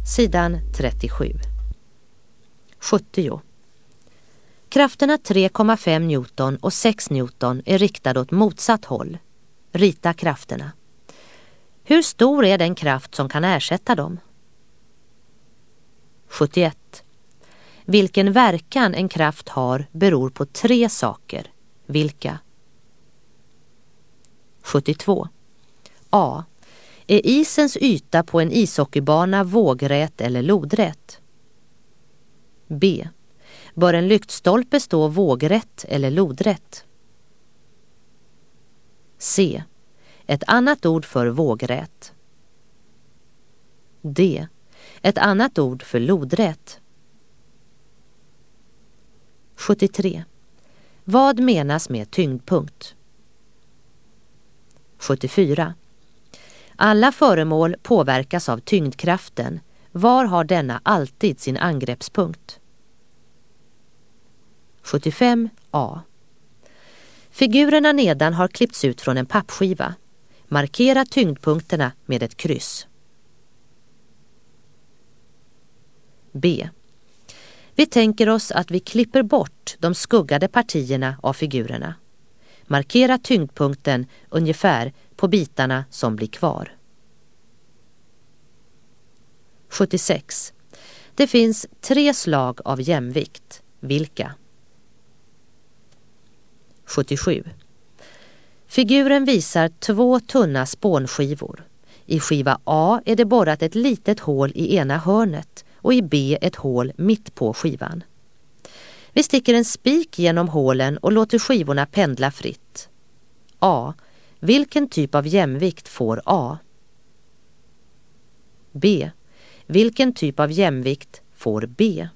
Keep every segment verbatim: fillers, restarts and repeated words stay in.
sidan trettiosju. sjuttio. Krafterna tre komma fem newton och sex newton är riktade åt motsatt håll. Rita krafterna. Hur stor är den kraft som kan ersätta dem? sjuttioett. Vilken verkan en kraft har beror på tre saker. Vilka? sjuttiotvå. A. Är isens yta på en ishockeybana vågrät eller lodrätt? B. Bör en lyktstolpe stå vågrätt eller lodrätt? C. Ett annat ord för vågrät. D. Ett annat ord för lodrätt. sjuttiotre. Vad menas med tyngdpunkt? sjuttiofyra. Alla föremål påverkas av tyngdkraften. Var har denna alltid sin angreppspunkt? sjuttiofem A. Figurerna nedan har klippts ut från en pappskiva. Markera tyngdpunkterna med ett kryss. B. Vi tänker oss att vi klipper bort de skuggade partierna av figurerna. Markera tyngdpunkten ungefär på bitarna som blir kvar. sjuttiosex. Det finns tre slag av jämvikt. Vilka? sjuttiosju. Figuren visar två tunna spånskivor. I skiva A är det borrat ett litet hål i ena hörnet och i B ett hål mitt på skivan. Vi sticker en spik genom hålen och låter skivorna pendla fritt. A. Vilken typ av jämvikt får A? B. Vilken typ av jämvikt får B?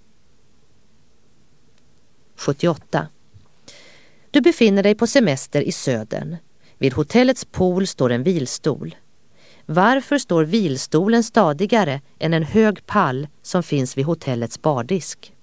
sjuttioåtta. Du befinner dig på semester i Södern. Vid hotellets pool står en vilstol. Varför står vilstolen stadigare än en hög pall som finns vid hotellets bardisk?